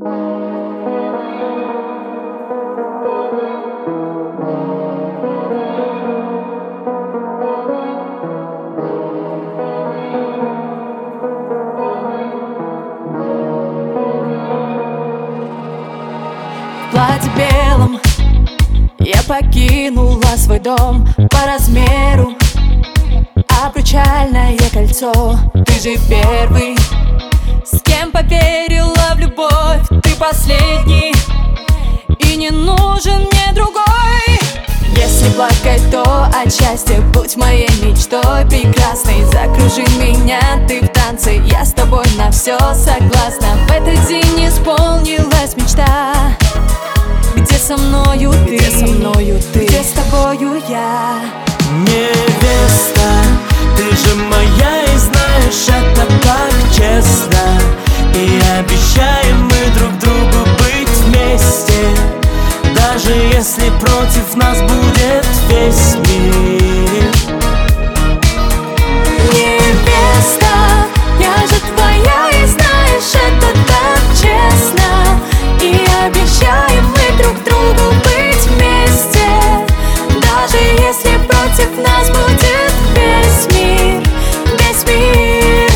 В платье белом я покинула свой дом по размеру. Обручальное кольцо, ты же первый, с кем поверила в любовь. Ты последний, и не нужен мне другой. Если плакать, то от счастья будь моей мечтой прекрасной. Закружи меня, ты в танце, я с тобой на все согласна. В этот день исполнилась мечта. Где со мною ты, где со мною ты, где с тобою я? Невеста, ты же моя, и знаешь, это так честно. И обещаем мы друг другу быть вместе, даже если против нас будет весь мир. Невеста, я же твоя, и знаешь, это так честно. И обещаем мы друг другу быть вместе, даже если против нас будет весь мир, весь мир.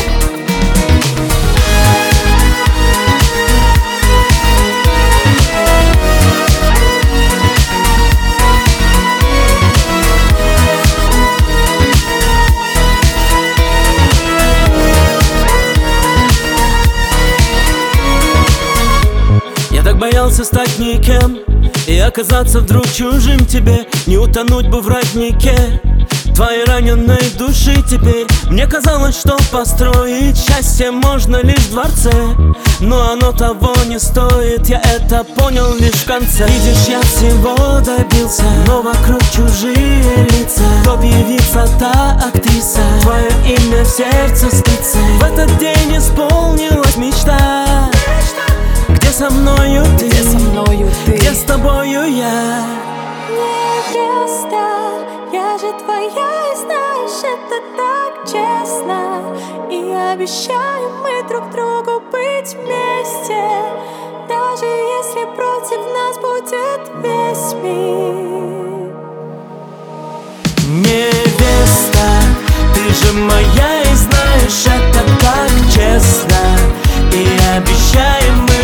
Я так боялся стать никем и оказаться вдруг чужим тебе. Не утонуть бы в роднике твоей раненой души теперь. Мне казалось, что построить счастье можно лишь в дворце, но оно того не стоит, я это понял лишь в конце. Видишь, я всего добился, но вокруг чужие лица. Кто явится та актриса, твое имя в сердце спится. В этот день исполнилась мечта. Где со мною ты, Где со мною ты, где с тобою я? Невеста, я же твоя, и знаешь, это так честно. И обещаем мы друг другу быть вместе, даже если против нас будет весь мир. Невеста, ты же моя, и знаешь, это так честно. И обещаем мы